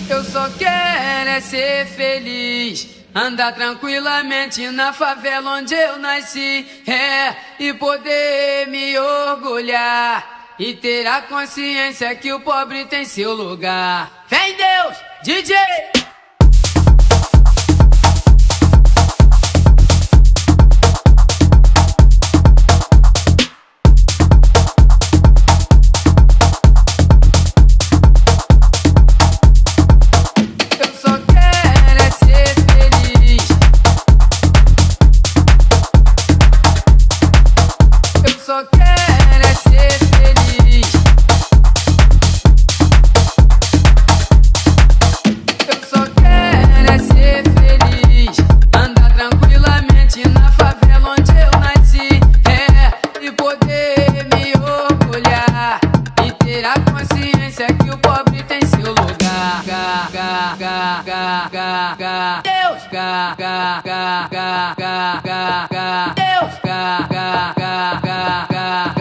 Eu só quero é ser feliz, andar tranquilamente na favela onde eu nasci, e poder me orgulhar e ter a consciência que o pobre tem seu lugar. Vem Deus, DJ! Só quero é ser feliz. Eu só quero é ser feliz, andar tranquilamente na favela onde eu nasci, e poder me orgulhar e ter a consciência que o pobre tem seu lugar. Deus, Deus,